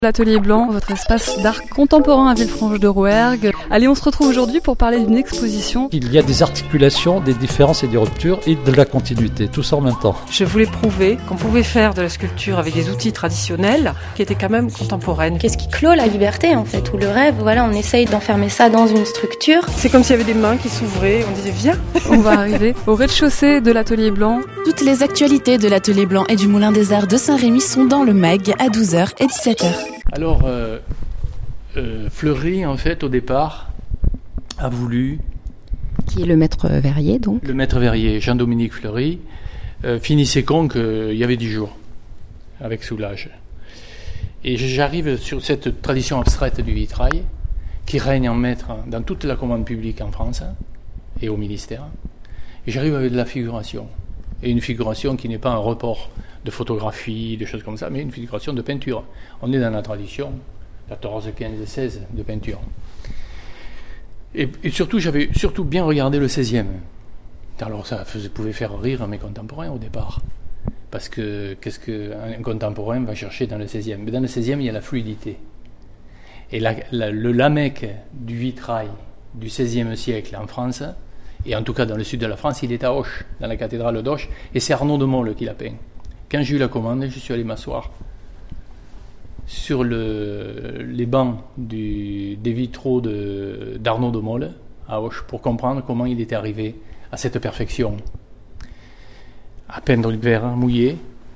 L'Atelier Blanc, votre espace d'art contemporain à Villefranche-de-Rouergue. Allez, on se retrouve aujourd'hui pour parler d'une exposition. Il y a des articulations, des différences et des ruptures et de la continuité, tout ça en même temps. Je voulais prouver qu'on pouvait faire de la sculpture avec des outils traditionnels qui étaient quand même contemporaines. Qu'est-ce qui clôt la liberté en fait, ou le rêve, voilà, on essaye d'enfermer ça dans une structure. C'est comme s'il y avait des mains qui s'ouvraient, on disait viens. On va arriver au rez-de-chaussée de l'Atelier Blanc. Toutes les actualités de l'Atelier Blanc et du Moulin des Arts de Saint-Rémy sont dans le MAG à 12h et 17h. Alors, Fleury, en fait, au départ, a voulu... Qui est le maître verrier, donc ? Le maître verrier, Jean-Dominique Fleury, finissait compte qu'il y avait 10 jours, avec Soulage. Et j'arrive sur cette tradition abstraite du vitrail, qui règne en maître dans toute la commande publique en France, et au ministère. Et j'arrive avec de la figuration. Et une figuration qui n'est pas un report de photographie, de choses comme ça, mais une figuration de peinture. On est dans la tradition 14, 15, 16 de peinture. Et surtout, j'avais surtout bien regardé le 16e. Alors ça pouvait faire rire mes contemporains au départ. Parce que qu'est-ce qu'un contemporain va chercher dans le 16e ? Mais dans le 16e, il y a la fluidité. Et le lamec du vitrail du 16e siècle en France, et en tout cas dans le sud de la France, il est à Auch, dans la cathédrale d'Auch, et c'est Arnaud de Maulle qui l'a peint. Quand j'ai eu la commande, je suis allé m'asseoir sur les bancs des vitraux d'Arnaud de Maulle à Auch pour comprendre comment il était arrivé à cette perfection. À peindre le verre mouillé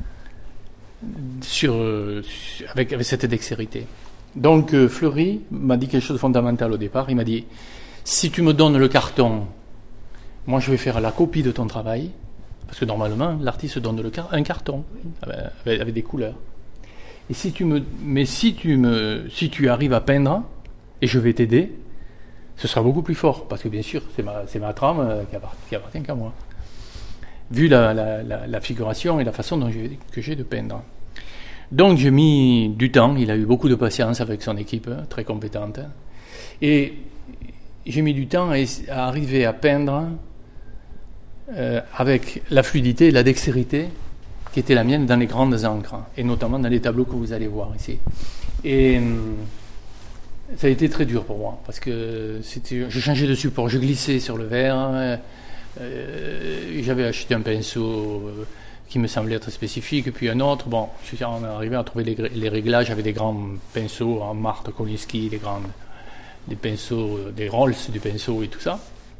avec cette dextérité. Donc Fleury m'a dit quelque chose de fondamental au départ. Il m'a dit, si tu me donnes le carton, moi je vais faire la copie de ton travail. Parce que normalement, l'artiste donne un carton avec des couleurs. Et si tu arrives à peindre, et je vais t'aider, ce sera beaucoup plus fort. Parce que bien sûr, c'est ma trame qui appartient qu'à moi. Vu la figuration et la façon que j'ai de peindre. Donc j'ai mis du temps, il a eu beaucoup de patience avec son équipe, très compétente. Et j'ai mis du temps à arriver à peindre avec la fluidité et la dextérité qui était la mienne dans les grandes encres, et notamment dans les tableaux que vous allez voir ici. Et ça a été très dur pour moi, parce que je changeais de support, je glissais sur le verre, j'avais acheté un pinceau qui me semblait être spécifique, puis un autre. Bon, on est arrivé à trouver les réglages avec des grands pinceaux en Marthe Kolinsky, des pinceaux, des Rolls du pinceau et tout ça.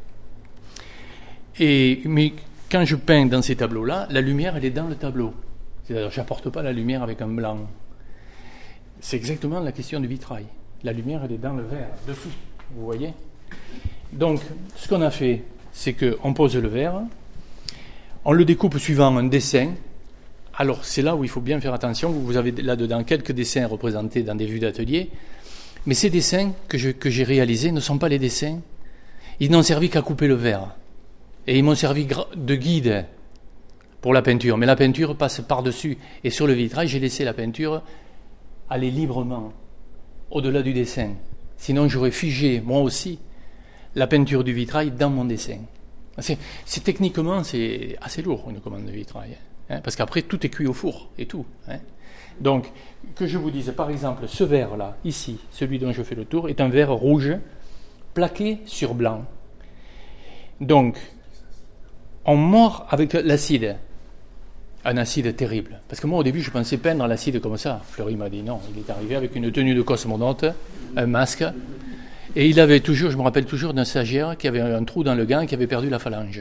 Mais quand je peins dans ces tableaux-là, la lumière, elle est dans le tableau. C'est-à-dire, je n'apporte pas la lumière avec un blanc. C'est exactement la question du vitrail. La lumière, elle est dans le verre, dessous. Vous voyez ? Donc, ce qu'on a fait, c'est qu'on pose le verre, on le découpe suivant un dessin. Alors, c'est là où il faut bien faire attention. Vous avez là-dedans quelques dessins représentés dans des vues d'atelier. Mais ces dessins que j'ai réalisés ne sont pas les dessins. Ils n'ont servi qu'à couper le verre. Et ils m'ont servi de guide pour la peinture. Mais la peinture passe par-dessus. Et sur le vitrail, j'ai laissé la peinture aller librement au-delà du dessin. Sinon, j'aurais figé, moi aussi, la peinture du vitrail dans mon dessin. Techniquement, c'est assez lourd, une commande de vitrail. Hein, parce qu'après, tout est cuit au four et tout. Hein. Donc, que je vous dise, par exemple, ce verre-là, ici, celui dont je fais le tour, est un verre rouge plaqué sur blanc. Donc, on mord avec l'acide, un acide terrible. Parce que moi, au début, je pensais peindre l'acide comme ça. Fleury m'a dit non, il est arrivé avec une tenue de cosmonaute, un masque, et je me rappelle toujours d'un stagiaire qui avait un trou dans le gant et qui avait perdu la phalange.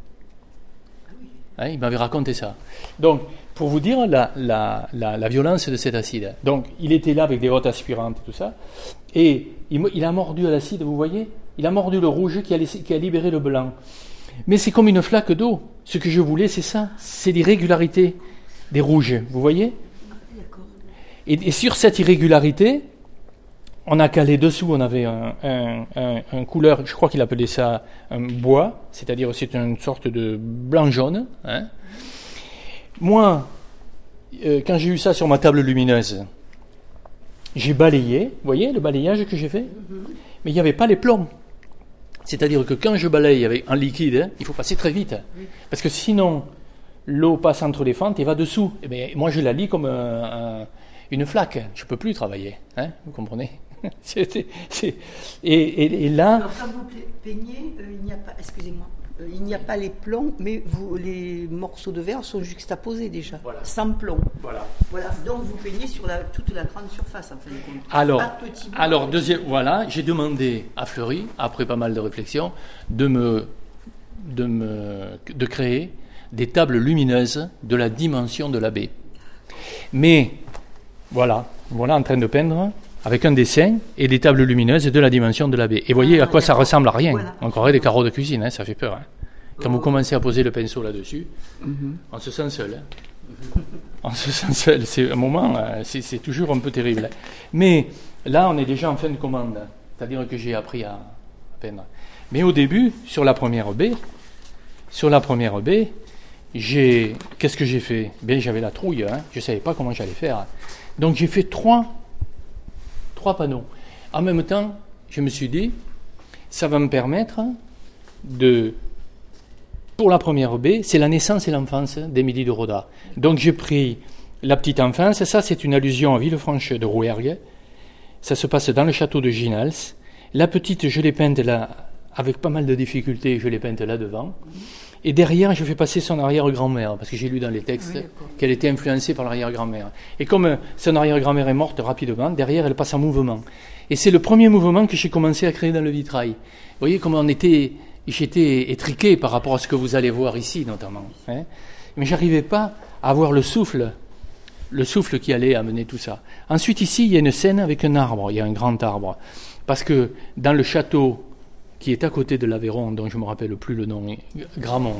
Hein, il m'avait raconté ça. Donc, pour vous dire la violence de cet acide. Donc, il était là avec des hottes aspirantes et tout ça, et il a mordu à l'acide, vous voyez ? Il a mordu le rouge qui a libéré le blanc. Mais c'est comme une flaque d'eau. Ce que je voulais, c'est ça. C'est l'irrégularité des rouges. Vous voyez ? Et sur cette irrégularité, on a calé dessous, on avait un couleur, je crois qu'il appelait ça un bois, c'est-à-dire c'est une sorte de blanc-jaune. Hein. Moi, quand j'ai eu ça sur ma table lumineuse, j'ai balayé. Vous voyez le balayage que j'ai fait ? Mais il n'y avait pas les plombs. C'est-à-dire que quand je balaye en liquide, il faut passer très vite. Parce que sinon, l'eau passe entre les fentes et va dessous. Et bien, moi, je la lis comme une flaque. Je ne peux plus travailler. Hein, vous comprenez? Et là... Alors, quand vous peignez, il n'y a pas... Excusez-moi. Il n'y a pas les plombs, mais les morceaux de verre sont juxtaposés déjà, sans plomb. Voilà. Donc vous peignez sur toute la grande surface, en fin de compte. Alors deuxième, j'ai demandé à Fleury, après pas mal de réflexions, de créer des tables lumineuses de la dimension de la baie. Mais voilà en train de peindre avec un dessin et des tables lumineuses de la dimension de la baie. Et voyez à quoi ça ressemble à rien. Voilà. On croirait des carreaux de cuisine, hein, ça fait peur. Hein. Quand vous commencez à poser le pinceau là-dessus, on se sent seul. Hein. On se sent seul. C'est un moment, c'est toujours un peu terrible. Hein. Mais là, on est déjà en fin de commande. C'est-à-dire que j'ai appris à peindre. Mais au début, sur la première baie, qu'est-ce que j'ai fait? Bien, j'avais la trouille. Hein. Je ne savais pas comment j'allais faire. Donc j'ai fait trois panneaux. En même temps, je me suis dit, ça va me permettre pour la première baie, c'est la naissance et l'enfance d'Émilie de Roda. Donc j'ai pris la petite enfance, ça c'est une allusion à Villefranche de Rouergue, ça se passe dans le château de Ginals. La petite, je l'ai peinte là, avec pas mal de difficultés, je l'ai peinte là devant. Et derrière, je fais passer son arrière-grand-mère, parce que j'ai lu dans les textes qu'elle était influencée par l'arrière-grand-mère. Et comme son arrière-grand-mère est morte rapidement, derrière, elle passe en mouvement. Et c'est le premier mouvement que j'ai commencé à créer dans le vitrail. Vous voyez comment j'étais étriqué par rapport à ce que vous allez voir ici, notamment. Hein. Mais j'arrivais pas à avoir le souffle qui allait amener tout ça. Ensuite, ici, il y a une scène avec un arbre, il y a un grand arbre. Parce que dans le château qui est à côté de l'Aveyron, dont je ne me rappelle plus le nom, Gramont.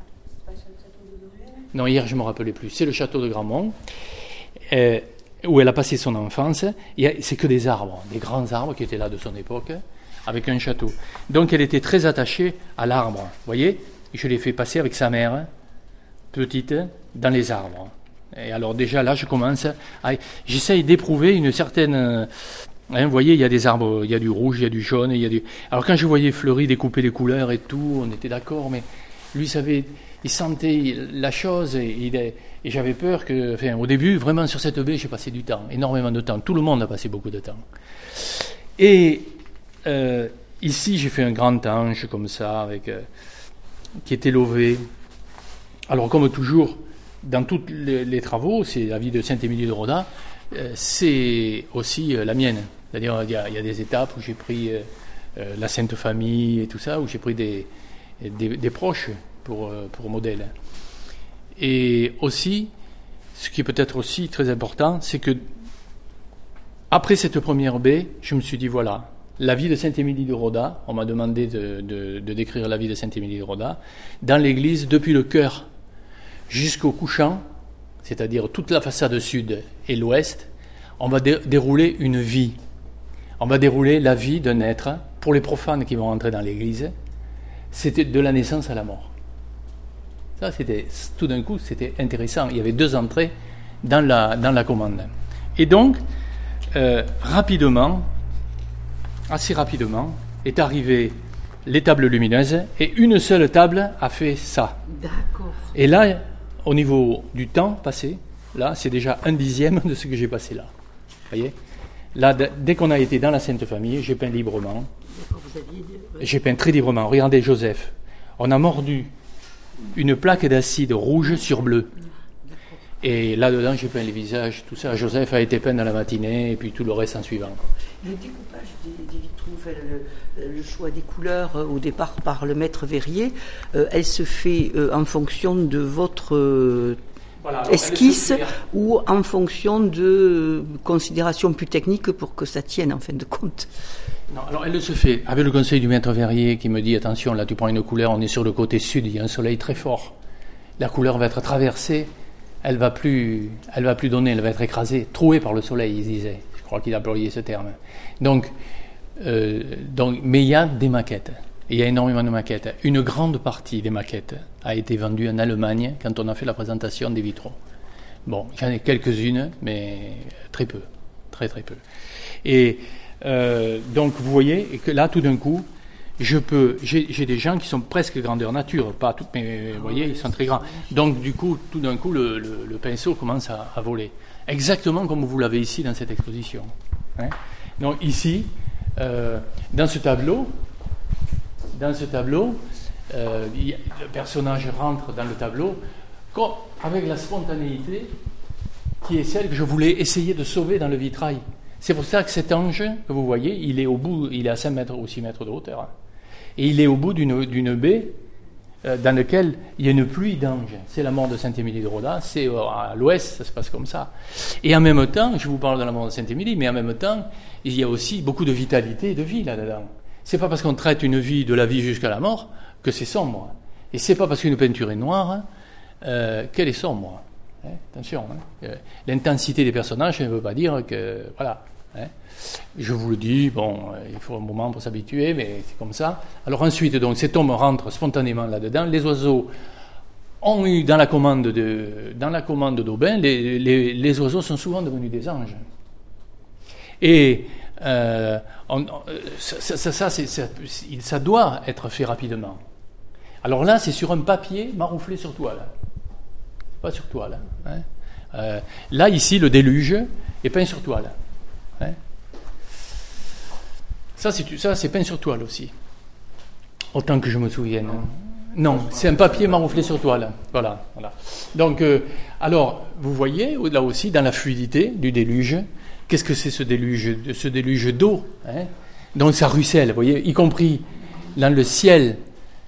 Non, hier je ne me rappelais plus. C'est le château de Gramont, où elle a passé son enfance. C'est que des arbres, des grands arbres qui étaient là de son époque, avec un château. Donc elle était très attachée à l'arbre. Vous voyez, je l'ai fait passer avec sa mère, petite, dans les arbres. Et alors déjà là, j'essaye d'éprouver une certaine... Vous voyez, il y a des arbres, il y a du rouge, il y a du jaune, Alors quand je voyais Fleury découper les couleurs et tout, on était d'accord, mais lui il sentait la chose et j'avais peur que... Enfin, au début, vraiment sur cette baie, j'ai passé du temps, énormément de temps. Tout le monde a passé beaucoup de temps. Et ici, j'ai fait un grand ange comme ça, qui était lové. Alors comme toujours, dans tous les travaux, c'est la vie de Sainte-Émilie de Roda, c'est aussi la mienne. C'est-à-dire il y a des étapes où j'ai pris la Sainte Famille et tout ça, où j'ai pris des proches pour modèle. Et aussi, ce qui est peut-être aussi très important, c'est que après cette première baie, je me suis dit voilà, la vie de Sainte-Émilie de Roda, on m'a demandé de décrire la vie de Sainte-Émilie de Roda, dans l'église depuis le chœur jusqu'au couchant, c'est-à-dire toute la façade sud et l'ouest, on va dérouler une vie. On va dérouler la vie d'un être. Pour les profanes qui vont rentrer dans l'église, c'était de la naissance à la mort. Ça, tout d'un coup, c'était intéressant. Il y avait 2 entrées dans la commande. Et donc, assez rapidement, est arrivé les tables lumineuses, et une seule table a fait ça. D'accord. Et là, au niveau du temps passé, là, c'est déjà 1/10 de ce que j'ai passé là. Vous voyez ? Là, dès qu'on a été dans la Sainte Famille, j'ai peint librement. J'ai peint très librement. Regardez Joseph. On a mordu une plaque d'acide rouge sur bleu. Et là-dedans, j'ai peint les visages, tout ça. Joseph a été peint dans la matinée, et puis tout le reste en suivant. Le découpage des vitraux, le choix des couleurs au départ par le maître verrier, elle se fait en fonction de votre esquisse ou en fonction de considérations plus techniques pour que ça tienne en fin de compte? Non, alors elle se fait avec le conseil du maître verrier qui me dit attention, là tu prends une couleur, on est sur le côté sud, il y a un soleil très fort. La couleur va être traversée, elle va plus donner, elle va être écrasée, trouée par le soleil, il disait. Je crois qu'il a employé ce terme. Donc, mais il y a des maquettes. Il y a énormément de maquettes. Une grande partie des maquettes a été vendue en Allemagne quand on a fait la présentation des vitraux. Bon, j'en ai quelques-unes, mais très peu. Très, très peu. Et donc, vous voyez que là, tout d'un coup, j'ai des gens qui sont presque grandeur nature, pas tout, mais vous voyez, ils sont très grands. Donc, du coup, tout d'un coup, le pinceau commence à voler. exactement comme vous l'avez ici dans cette exposition. Hein. Donc ici, dans ce tableau, le personnage rentre dans le tableau avec la spontanéité qui est celle que je voulais essayer de sauver dans le vitrail. C'est pour ça que cet ange que vous voyez, il est au bout, il est à 5 mètres ou 6 mètres de hauteur. Hein. Et il est au bout d'une baie dans laquelle il y a une pluie d'anges. C'est la mort de Saint-Émilie de Roda, c'est à l'ouest, ça se passe comme ça. Et en même temps, je vous parle de la mort de Saint-Émilie, mais en même temps, il y a aussi beaucoup de vitalité et de vie là-dedans. C'est pas parce qu'on traite une vie de la vie jusqu'à la mort que c'est sombre. Et c'est pas parce qu'une peinture est noire qu'elle est sombre. Hein, attention, hein. L'intensité des personnages ne veut pas dire que... Voilà. Hein. Je vous le dis, bon, il faut un moment pour s'habituer, mais c'est comme ça. Alors ensuite, donc, cet homme rentre spontanément là-dedans. Les oiseaux ont eu dans la commande d'Aubin, les oiseaux sont souvent devenus des anges. Et ça doit être fait rapidement. Alors là, c'est sur un papier marouflé sur toile. Pas sur toile. Hein. Là, ici, le déluge est peint sur toile. Hein. Ça, c'est peint sur toile aussi. Autant que je me souvienne. Non, c'est un papier marouflé sur toile. Voilà. Donc, alors, vous voyez, là aussi, dans la fluidité du déluge, qu'est-ce que c'est ce déluge d'eau, hein. Donc ça ruisselle, vous voyez, y compris dans le ciel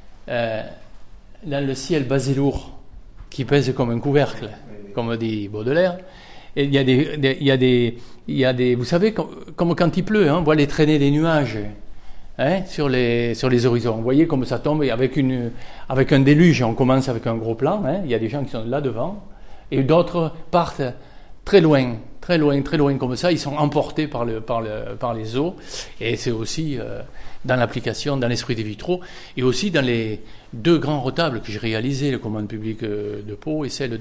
basé lourd, qui pèse comme un couvercle, comme dit Baudelaire. Et il y a des, vous savez, comme quand il pleut, hein, on voit les traînées des nuages, hein, sur les horizons. Vous voyez comme ça tombe avec un déluge. On commence avec un gros plan. Hein, il y a des gens qui sont là devant, et d'autres partent très loin comme ça. Ils sont emportés par les eaux. Et c'est aussi dans l'application, dans l'esprit des vitraux, et aussi dans les 2 grands retables que j'ai réalisés, le Commande publique de Pau et celle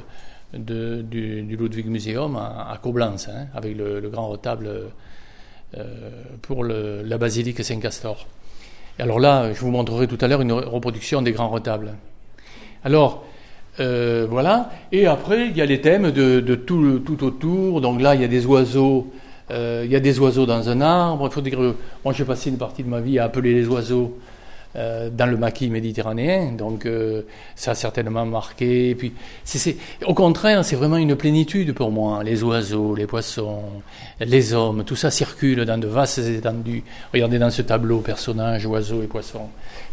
du Ludwig Museum à Coblence, hein, avec le grand retable pour la basilique Saint-Castor. Et alors là, je vous montrerai tout à l'heure une reproduction des grands retables. Alors, voilà. Et après, il y a les thèmes de tout autour. Donc là, il y a des oiseaux. Il y a des oiseaux dans un arbre. Il faut dire que moi, j'ai passé une partie de ma vie à appeler les oiseaux dans le maquis méditerranéen, donc ça a certainement marqué. Et puis, au contraire, c'est vraiment une plénitude pour moi. Les oiseaux, les poissons, les hommes, tout ça circule dans de vastes étendues. Regardez dans ce tableau, personnages, oiseaux et poissons.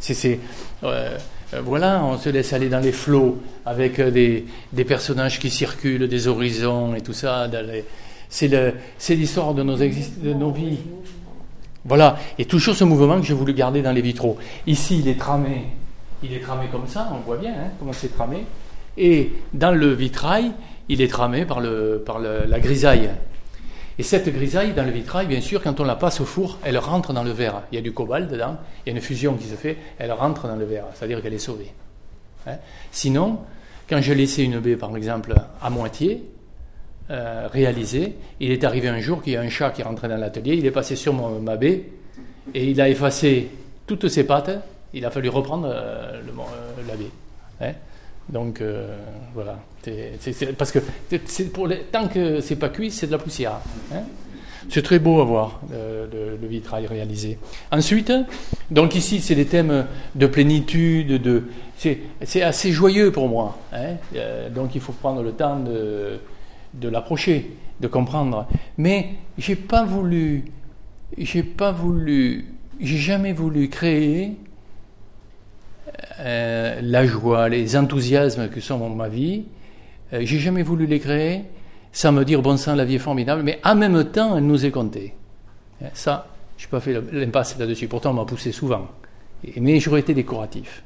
Voilà, on se laisse aller dans les flots avec des personnages qui circulent, des horizons et tout ça. C'est l'histoire de nos vies. Voilà, et toujours ce mouvement que j'ai voulu garder dans les vitraux. Ici, il est tramé comme ça, on voit bien, hein, comment c'est tramé. Et dans le vitrail, il est tramé par la grisaille. Et cette grisaille, dans le vitrail, bien sûr, quand on la passe au four, elle rentre dans le verre. Il y a du cobalt dedans, il y a une fusion qui se fait, elle rentre dans le verre, c'est-à-dire qu'elle est sauvée. Hein. Sinon, quand je laissais une baie, par exemple, à moitié, réalisé, il est arrivé un jour qu'il y a un chat qui est rentré dans l'atelier, il est passé sur ma baie et il a effacé toutes ses pattes, il a fallu reprendre la baie. Hein. Donc voilà, parce que tant que c'est pas cuit, c'est de la poussière. Hein. C'est très beau à voir le vitrail réalisé. Ensuite, donc ici c'est des thèmes de plénitude, c'est assez joyeux pour moi. Hein. Donc il faut prendre le temps de l'approcher, de comprendre. Mais j'ai jamais voulu créer la joie, les enthousiasmes que sont ma vie. J'ai jamais voulu les créer sans me dire bon sang, la vie est formidable, mais en même temps, elle nous est comptée. Ça, je n'ai pas fait l'impasse là-dessus. Pourtant, on m'a poussé souvent. Mais j'aurais été décoratif.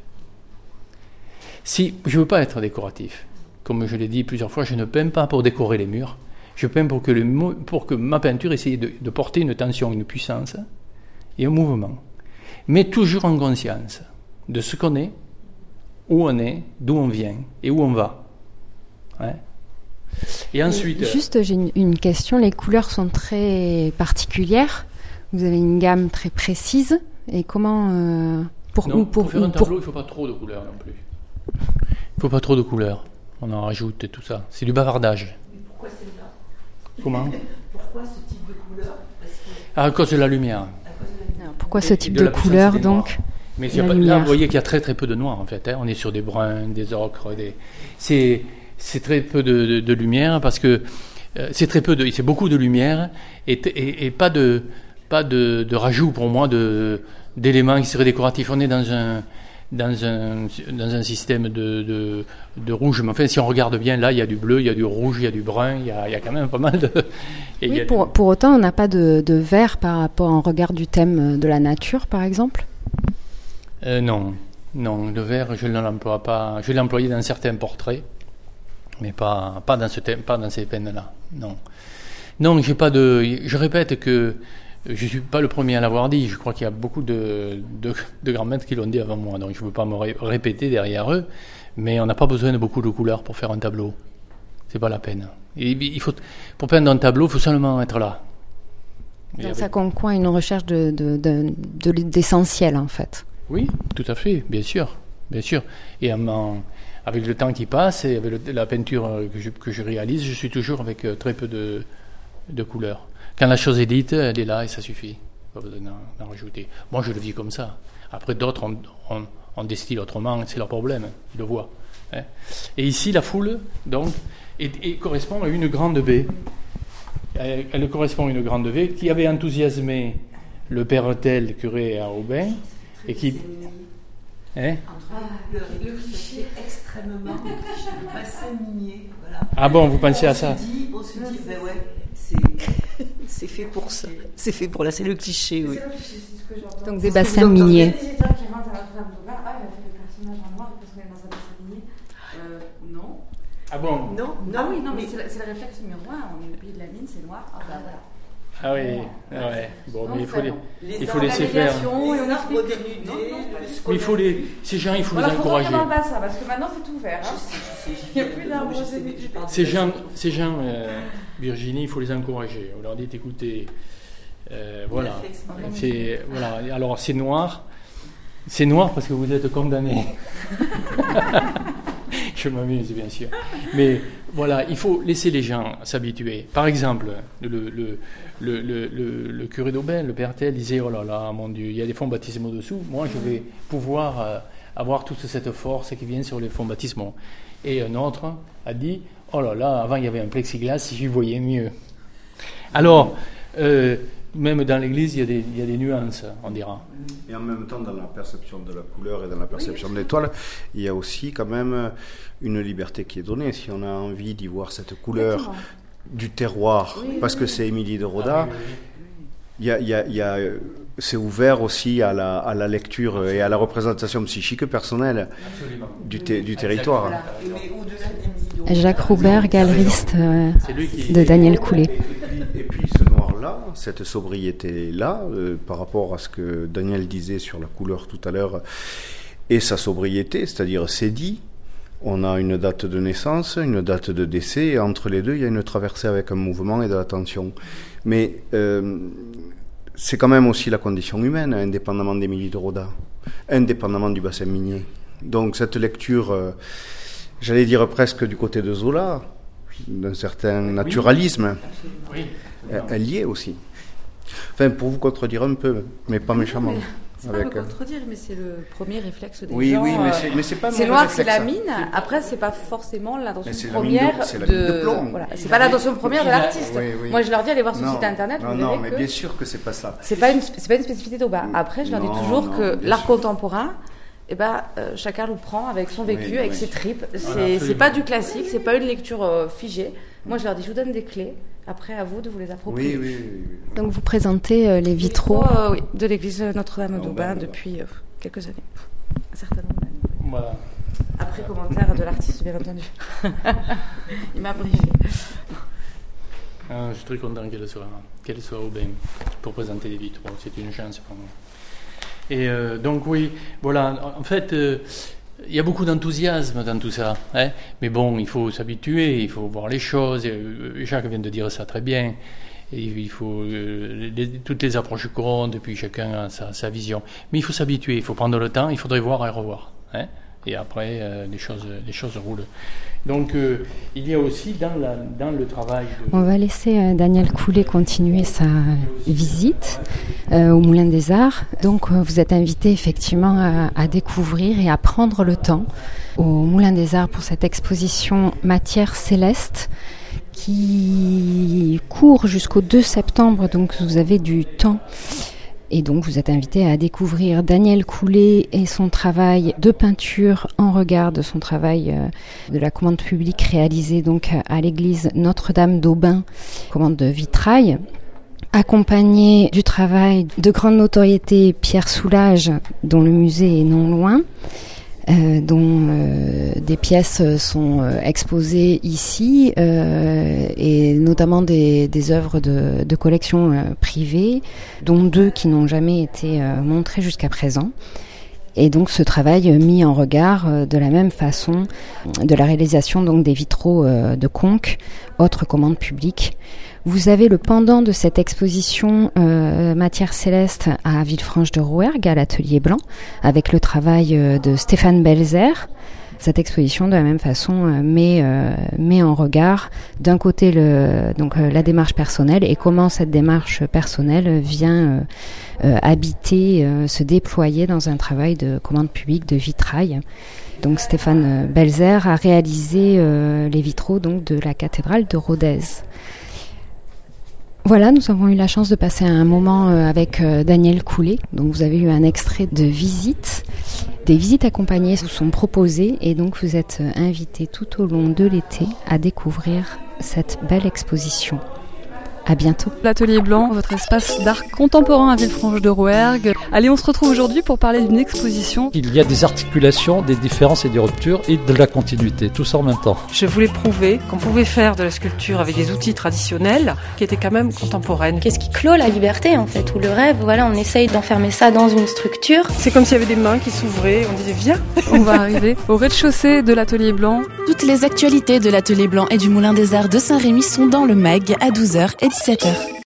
Si je ne veux pas être décoratif, comme je l'ai dit plusieurs fois, je ne peins pas pour décorer les murs. Je peins pour que ma peinture essaye de porter une tension, une puissance et un mouvement. Mais toujours en conscience de ce qu'on est, où on est, d'où on vient et où on va. Ouais. Et ensuite... Juste, j'ai une question. Les couleurs sont très particulières. Vous avez une gamme très précise. Et comment... pour faire un tableau, il ne faut pas trop de couleurs non plus. Il ne faut pas trop de couleurs. On en rajoute et tout ça. C'est du bavardage. Mais pourquoi celle-là ? Comment? Pourquoi ce type de couleur? À cause de la lumière. Alors, pourquoi ce type de couleur donc? Mais là, vous voyez qu'il y a très très peu de noir en fait. Hein. On est sur des bruns, des ocres, c'est très peu de lumière parce que c'est beaucoup de lumière et pas de rajout pour moi d'éléments qui seraient décoratifs. On est dans un système de rouge. Mais enfin, si on regarde bien, là, il y a du bleu, il y a du rouge, il y a du brun, il y a quand même pas mal de... Oui, pour autant, on n'a pas de vert par rapport en regard du thème de la nature, par exemple? Non, le vert, je ne l'emploie pas. Je l'ai employé dans certains portraits, mais pas dans ce thème, pas dans ces peines-là. Non, j'ai pas de... Je répète que je suis pas le premier à l'avoir dit. Je crois qu'il y a beaucoup de grands maîtres qui l'ont dit avant moi, donc je ne veux pas me répéter derrière eux. Mais on n'a pas besoin de beaucoup de couleurs pour faire un tableau. C'est pas la peine. Pour peindre un tableau, il faut seulement être là. Donc ça concourt à une recherche d'essentiel, en fait. Oui, tout à fait, bien sûr. Et avec le temps qui passe et avec la peinture que je réalise, je suis toujours avec très peu de couleurs. Quand la chose est dite, elle est là et ça suffit. Pas besoin d'en rajouter. Moi, je le vis comme ça. Après, d'autres, on destille autrement, c'est leur problème, ils le voient. Hein. Et ici, la foule, donc, et correspond à une grande baie. Elle correspond à une grande baie qui avait enthousiasmé le père Tel, curé à Aubin, et qui... Hein? Le cliché extrêmement le bassin minier. Voilà. Ah bon, vous pensez à ça? On se dit, ben ouais, c'est fait pour ça. C'est fait pour là, c'est le cliché, oui. Donc des bassins miniers. Les visiteurs qui rentrent à Notre-Dame-d'Aubin, il a fait le personnage en noir parce qu'on est dans un bassin minier. Non. Ah bon? Non. Ah oui, non, mais c'est le réflexe numéro 1. On est au pays de la mine, c'est noir. Ah bah voilà. Ah oui, ouais. Bon, mais il faut laisser faire. Mais ces gens, il faut les encourager. Voilà, pas ça, parce que maintenant c'est tout vert. Hein. Il n'y a plus d'arbres. Ces gens, Virginie, il faut les encourager. On leur dit, écoutez, voilà. Alors c'est noir parce que vous êtes condamnés. Je m'amuse, bien sûr. Mais voilà, il faut laisser les gens s'habituer. Par exemple, le curé d'Aubin, le père Tel, disait, oh là là, mon Dieu, il y a des fonds baptismaux dessous. Moi, je vais pouvoir avoir toute cette force qui vient sur les fonds baptismaux. Et un autre a dit, oh là là, avant il y avait un plexiglas, si j'y voyais mieux. Alors, même dans l'église, il y a des nuances, on dira. Et en même temps, dans la perception de la couleur et dans la perception de l'étoile, il y a aussi quand même une liberté qui est donnée. Si on a envie d'y voir cette couleur du terroir, parce que c'est Émilie de Roda, c'est ouvert aussi à la lecture et à la représentation psychique personnelle du territoire. Jacques Roubert, galeriste de Daniel Coulet. Et puis ce noir-là, cette sobriété-là, par rapport à ce que Daniel disait sur la couleur tout à l'heure, et sa sobriété, c'est-à-dire c'est dit, on a une date de naissance, une date de décès, et entre les deux, il y a une traversée avec un mouvement et de la tension. Mais c'est quand même aussi la condition humaine, indépendamment d'Émilie de Roda, indépendamment du bassin minier. Donc cette lecture, j'allais dire presque du côté de Zola, d'un certain naturalisme, elle y est aussi. Enfin, pour vous contredire un peu, mais pas méchamment. C'est pas me contredire, mais c'est le premier réflexe des gens. Oui, mais c'est pas c'est noir, c'est la mine. Après, c'est pas forcément l'intention première de plomb. Voilà, c'est pas l'intention première de l'artiste. Oui. Moi, je leur dis allez voir sur le site internet. Non, mais bien sûr que c'est pas ça. C'est pas une spécificité d'Aubin. Après, je leur dis toujours que l'art contemporain, chacun le prend avec son vécu, avec ses tripes. C'est pas du classique, c'est pas une lecture figée. Moi, je leur dis je vous donne des clés. Après, à vous de vous les approprier. Oui. Donc, vous présentez les vitraux de l'église Notre-Dame d'Aubin depuis quelques années. Un certain nombre d'années. Voilà. Après commentaire de l'artiste, bien entendu. Il m'a briefé. Je suis très content qu'elle soit au Aubin pour présenter les vitraux. C'est une chance pour moi. Et donc, oui, voilà. En fait... il y a beaucoup d'enthousiasme dans tout ça, hein, mais bon, il faut s'habituer, il faut voir les choses. Jacques vient de dire ça très bien. Et il faut toutes les approches comptent, et puis chacun a sa vision. Mais il faut s'habituer, il faut prendre le temps, il faudrait voir et revoir. Hein. Et après, les choses roulent. Donc, il y a aussi dans le travail... On va laisser Daniel Coulet continuer sa visite au Moulin des Arts. Donc, vous êtes invité effectivement à découvrir et à prendre le temps au Moulin des Arts pour cette exposition Matière céleste qui court jusqu'au 2 septembre. Donc, vous avez du temps. Et donc, vous êtes invité à découvrir Daniel Coulet et son travail de peinture en regard de son travail de la commande publique réalisée donc à l'église Notre-Dame d'Aubin, commande de vitrail, accompagné du travail de grande notoriété Pierre Soulages, dont le musée est non loin, dont des pièces sont exposées ici et notamment des œuvres de collection privée, dont 2 qui n'ont jamais été montrées jusqu'à présent. Et donc ce travail mis en regard de la même façon de la réalisation donc des vitraux de Conques, autre commande publique. Vous avez le pendant de cette exposition Matière céleste à Villefranche-de-Rouergue, à l'Atelier Blanc, avec le travail de Stéphane Belzer. Cette exposition, de la même façon, met en regard d'un côté la démarche personnelle et comment cette démarche personnelle vient habiter, se déployer dans un travail de commande publique de vitrail. Donc Stéphane Belzer a réalisé les vitraux donc de la cathédrale de Rodez. Voilà, nous avons eu la chance de passer un moment avec Daniel Coulet. Donc vous avez eu un extrait de visite. Des visites accompagnées vous sont proposées et donc vous êtes invités tout au long de l'été à découvrir cette belle exposition. À bientôt. L'Atelier Blanc, votre espace d'art contemporain à Villefranche-de-Rouergue. Allez, on se retrouve aujourd'hui pour parler d'une exposition. Il y a des articulations, des différences et des ruptures et de la continuité, tout ça en même temps. Je voulais prouver qu'on pouvait faire de la sculpture avec des outils traditionnels qui étaient quand même contemporaines. Qu'est-ce qui clôt la liberté en fait, ou le rêve, voilà, on essaye d'enfermer ça dans une structure. C'est comme s'il y avait des mains qui s'ouvraient, on disait viens. On va arriver au rez-de-chaussée de l'Atelier Blanc. Toutes les actualités de l'Atelier Blanc et du Moulin des Arts de Saint-Rémy sont dans le MAG à 12h et 17h.